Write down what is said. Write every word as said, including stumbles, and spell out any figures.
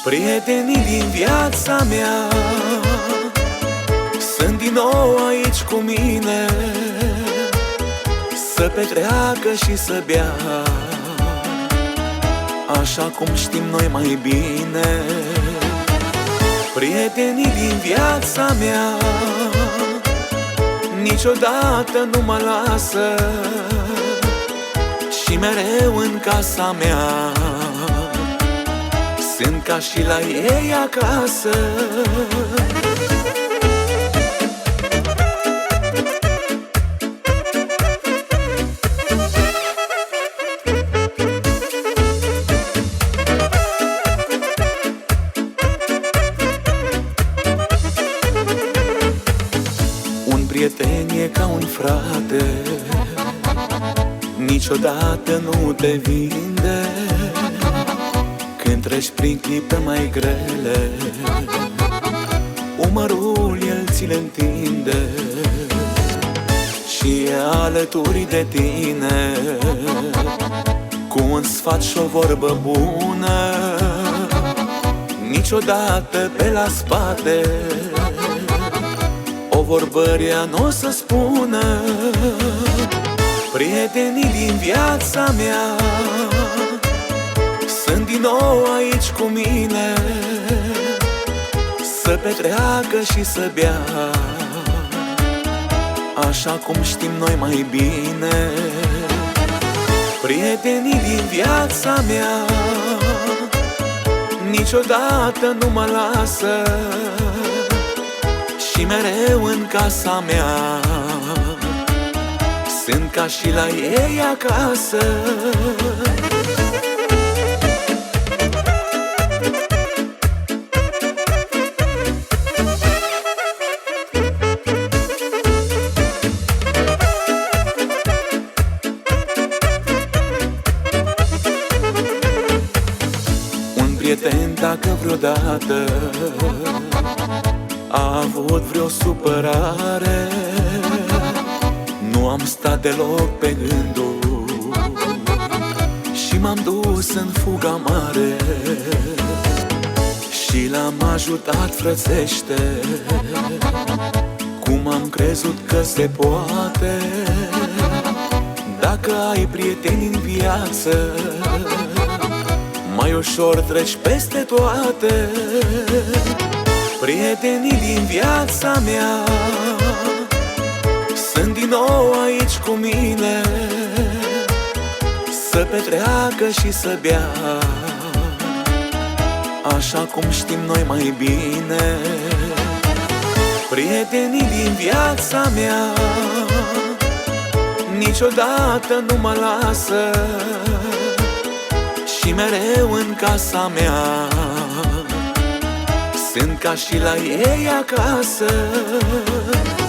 Prietenii din viața mea sunt din nou aici cu mine, să petreacă și să bea, așa cum știm noi mai bine. Prietenii din viața mea niciodată nu mă lasă și mereu în casa mea sunt ca și la ei acasă. Un prieten e ca un frate, niciodată nu te vinde când treci prin clipe mai grele. Umărul el ți-l întinde și e alături de tine, cu un sfat și o vorbă bună, niciodată pe la spate o vorbă rea n-o să spună. Prietenii din viața mea sunt din nou aici cu mine, să petreacă și să bea, așa cum știm noi mai bine. Prietenii din viața mea niciodată nu mă lasă și mereu în casa mea sunt ca și la ei acasă. Prieten, dacă vreodată a avut vreo supărare, nu am stat deloc pe gânduri și m-am dus în fuga mare și l-am ajutat frățește, cum am crezut că se poate. Dacă ai prieteni în viață, mai ușor treci peste toate. Prietenii din viața mea sunt din nou aici cu mine, să petreacă și să bea, așa cum știm noi mai bine. Prietenii din viața mea niciodată nu mă lasă și mereu în casa mea sunt ca și la ei acasă.